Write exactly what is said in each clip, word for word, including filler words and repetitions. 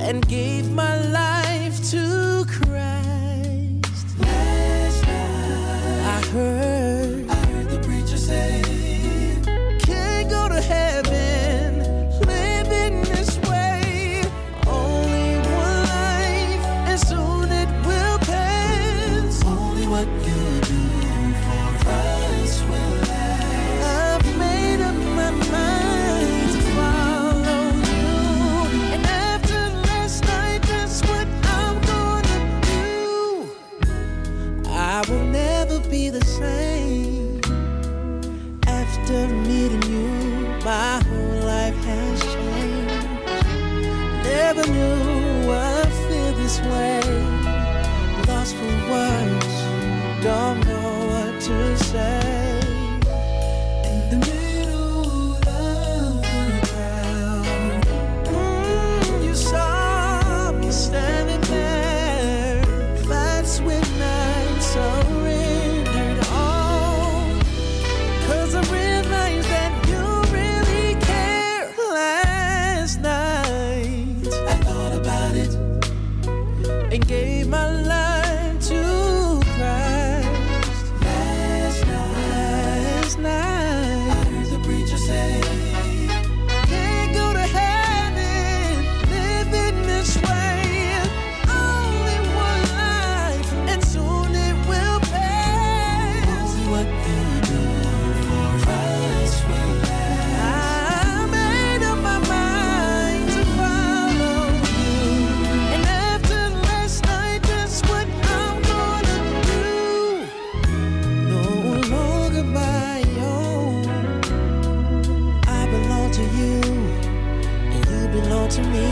and gave my life to Christ. Last night I heard, I heard the preacher say, can't go to heaven living this way. Only one life and soon it will pass. Only what you do for us will last. I've made up my mind to follow you, and after last night, that's what I'm gonna do. I will never be the same after meeting you. My whole life has changed. Never knew I'd feel this way. Lost for words, don't know what to say. In the middle of the crowd, mm, you saw me standing there. That's when I surrendered all, 'cause I realized that you really care. Last night I thought about it and gave my life to Christ. Last night, last night I heard the preacher say, can't go to heaven living this way. Only one life and soon it will pass. Only what you do for us will last. I made up my mind to follow you, and after last night, that's what I'm gonna do. No longer my own, I belong to you, and you belong to me.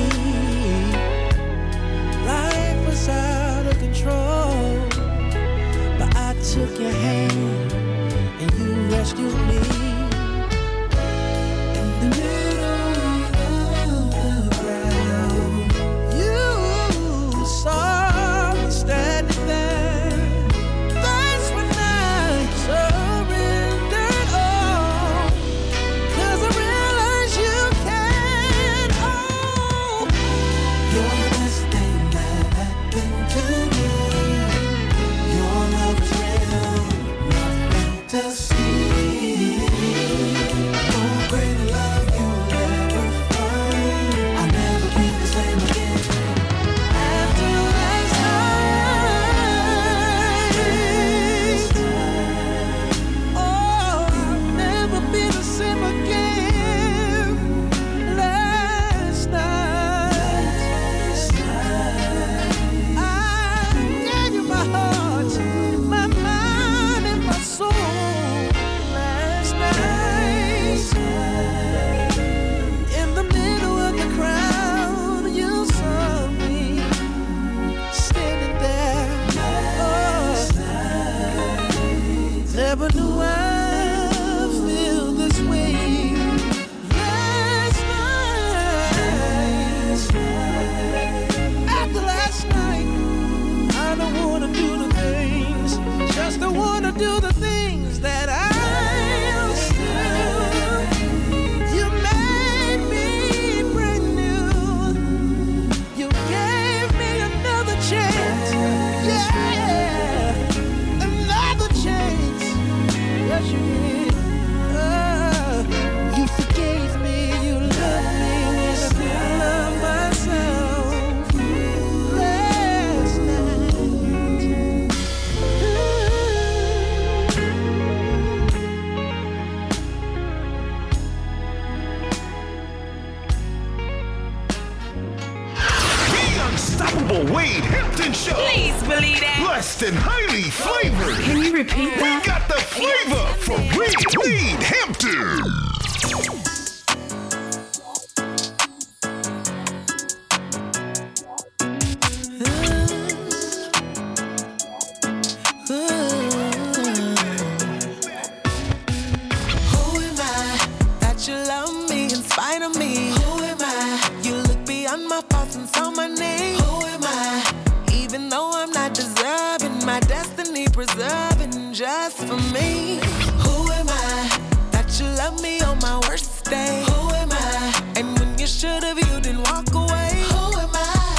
Life was out of control, but I took your hand and you rescued me. In the middle of the crowd, you saw me standing there. That's when I surrendered all, 'cause I realized you can. Oh, you're the best thing that happened to me. Your love is real, not fantasy. No greater love you'll ever find. I'll never be the same again. After last night, oh, I'll never be the same again. Last night, I gave you my heart, my mind, and my soul. Last night, in the middle of the crowd, you saw me standing there. Oh, never knew I'd feel this way. Last night, after last night, I don't wanna do the things, just don't wanna do the things that I used to. You made me brand new. You gave me another chance. Yeah, another chance. Yes, you did. Oh, you forgave me. You loved me when I didn't love myself. Last night. The unstoppable Wade Hampton Show. Please believe that. Blessed and highly flavored. Can you repeat We that? got the flavor for Wade, Wade Hampton. Who am I that you love me in spite of me? Who am I? You look beyond my faults and saw my name. Who am I? Even though I'm not deserving, my destiny preserving just for me. Who am I that you love me on my worst day? Who am I? And when you should have, you didn't walk away. Who am I?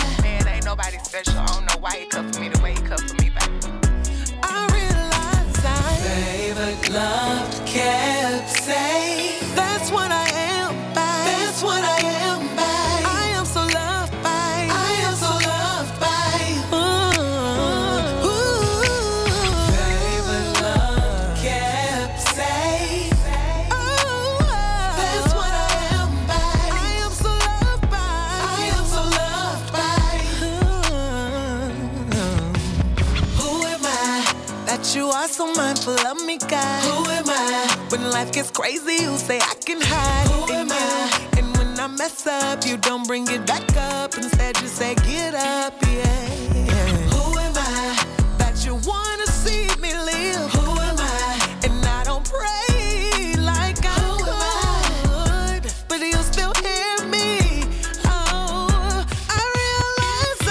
so mindful of me, God. Who am I? When life gets crazy, you say I can hide. Who am I? And when I mess up, you don't bring it back up. Instead, you say, get up, yeah. Who am I? That you wanna see me live. Who am I? And I don't pray like I would, but you still hear me. Oh, I realize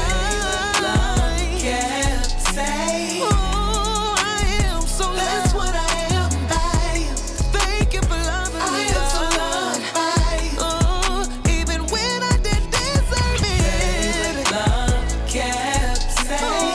I can't say who I am, so that's what I am by you. Thank you for loving me. I am so loved by you. Oh, even when I didn't deserve it. Love kept saying.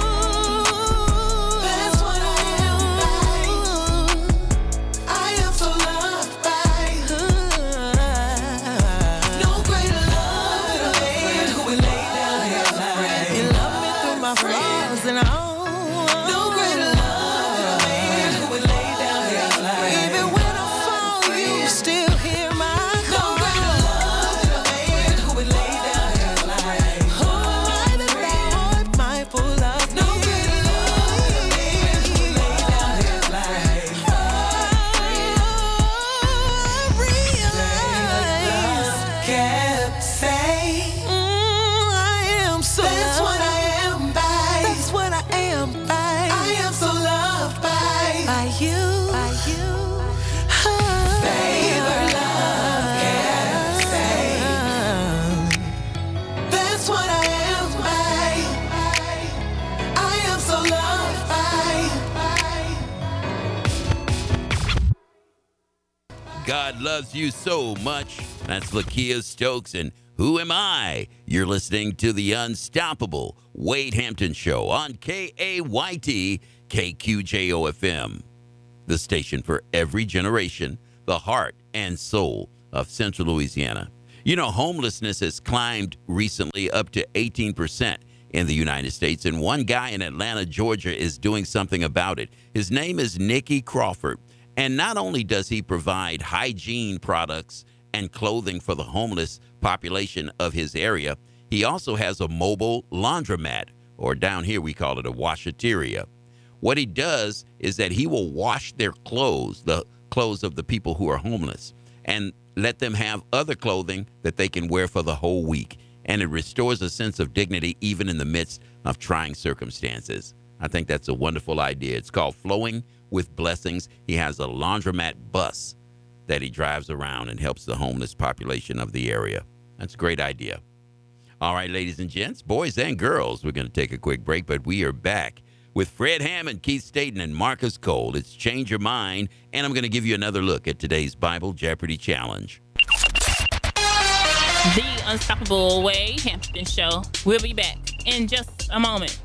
God loves you so much. That's Lakia Stokes and Who Am I? You're listening to the unstoppable Wade Hampton Show on K A Y T K Q J O F M, the station for every generation, the heart and soul of Central Louisiana. You know, homelessness has climbed recently up to eighteen percent in the United States, and one guy in Atlanta, Georgia, is doing something about it. His name is Nicky Crawford. And not only does he provide hygiene products and clothing for the homeless population of his area, he also has a mobile laundromat, or down here we call it a washateria. What he does is that he will wash their clothes, the clothes of the people who are homeless, and let them have other clothing that they can wear for the whole week. And it restores a sense of dignity even in the midst of trying circumstances. I think that's a wonderful idea. It's called Flowing with Blessings. He has a laundromat bus that he drives around and helps the homeless population of the area. That's a great idea. All right, ladies and gents, boys and girls, we're going to take a quick break, but we are back with Fred Hammond, Keith Staten, and Marcus Cole. It's Change Your Mind, and I'm going to give you another look at today's Bible Jeopardy challenge. The Unstoppable Wade Hampton Show. We'll be back in just a moment.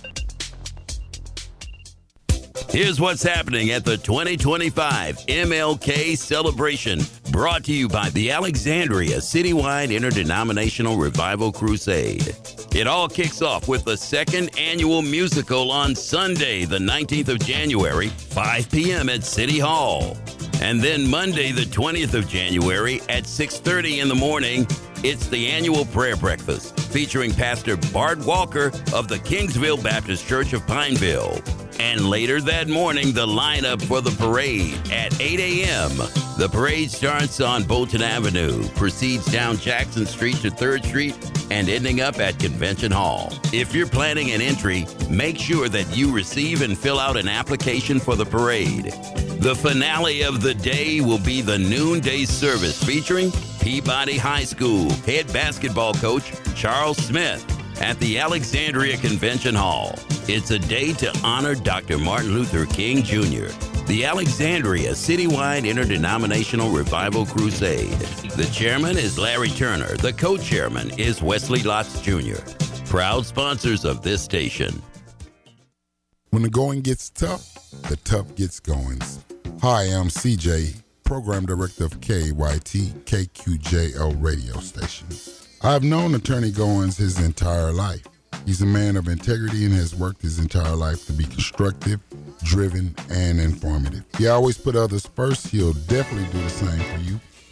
Here's what's happening at the twenty twenty-five M L K celebration, brought to you by the Alexandria Citywide Interdenominational Revival Crusade. It all kicks off with the second annual musical on Sunday, the nineteenth of January, five p.m. at City Hall. And then Monday, the twentieth of January at six thirty in the morning, it's the annual prayer breakfast featuring Pastor Bart Walker of the Kingsville Baptist Church of Pineville. And later that morning, the lineup for the parade at eight a.m. The parade starts on Bolton Avenue, proceeds down Jackson Street to third Street, and ending up at Convention Hall. If you're planning an entry, make sure that you receive and fill out an application for the parade. The finale of the day will be the noonday service featuring Peabody High School head basketball coach Charles Smith at the Alexandria Convention Hall. It's a day to honor Doctor Martin Luther King Junior The Alexandria Citywide Interdenominational Revival Crusade. The chairman is Larry Turner. The co-chairman is Wesley Lotz Junior Proud sponsors of this station. When the going gets tough, the tough gets going. Hi, I'm C J, Program Director of K A Y T K Q J L radio station. I've known Attorney Goins his entire life. He's a man of integrity and has worked his entire life to be constructive, driven, and informative. He always put others first. He'll definitely do the same for you.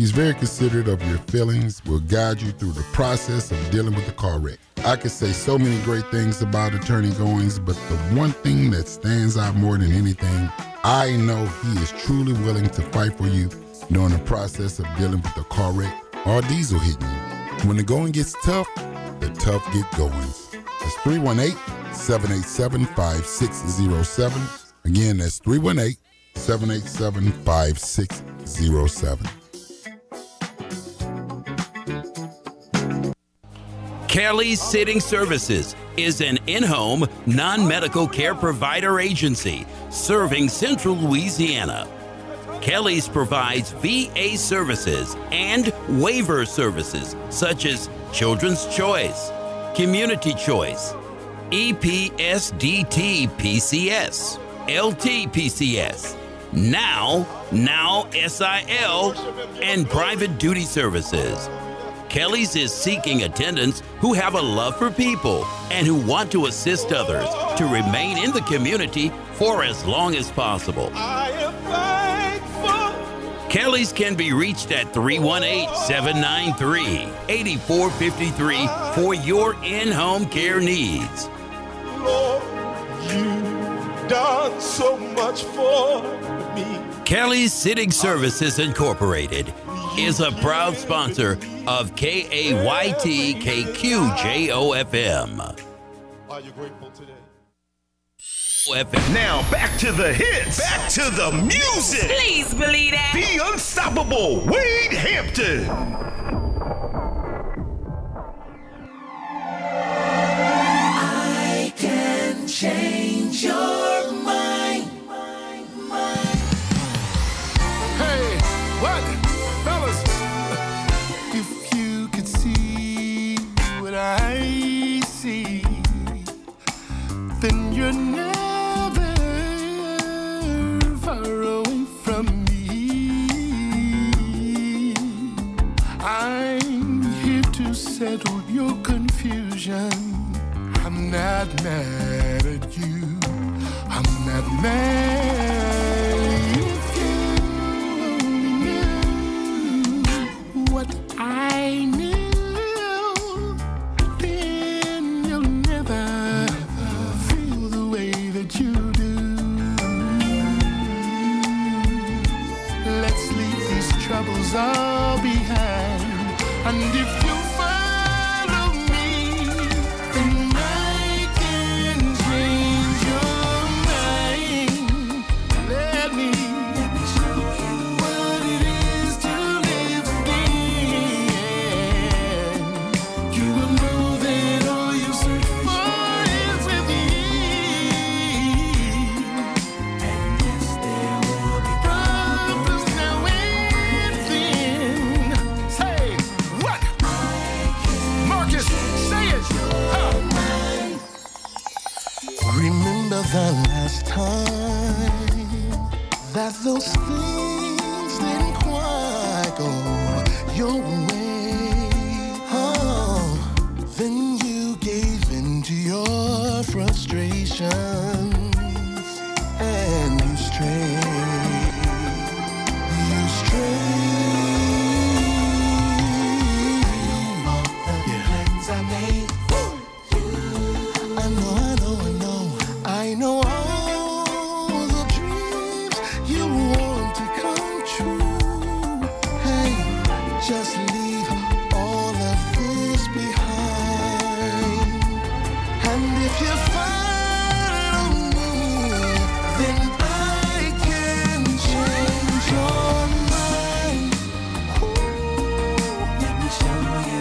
He's very considerate of your feelings, will guide you through the process of dealing with the car wreck. I could say so many great things about Attorney Goings, but the one thing that stands out more than anything, I know he is truly willing to fight for you during the process of dealing with the car wreck or diesel hitting you. When the going gets tough, the tough get goings. That's three one eight, seven eight seven, five six zero seven. Again, that's three one eight, seven eight seven, five six zero seven. Kelly's Sitting Services is an in-home, non-medical care provider agency serving Central Louisiana. Kelly's provides V A services and waiver services such as Children's Choice, Community Choice, E P S D T P C S, L T P C S, Now, Now S I L, and Private Duty Services. Kelly's is seeking attendants who have a love for people and who want to assist others to remain in the community for as long as possible. I am thankful. Kelly's can be reached at three one eight, seven nine three, eight four five three for your in-home care needs. Lord, you've done so much for me. Kelly's Sitting Services Incorporated is a proud sponsor of K A Y T K Q J O F M. Are you grateful today? F M. Now back to the hits. Back to the music. Please believe that. The unstoppable Wade Hampton. I can change your mind. Hey, what? Fellas, if you could see what I see, then you're never far away from me. I'm here to settle your confusion. I'm not mad at you. I'm not mad. If you only knew what I knew, then you'll never feel the way that you do. Let's leave these troubles all behind. And if you follow me, then I can change your mind. Let me, let me show you what it is to live again. You will know that all you search for is within. And yes, there will be problems now and then. Say what? Marcus, say it. Huh. Remember the last time that those things didn't quite go your way. Oh, then you gave in to your frustration.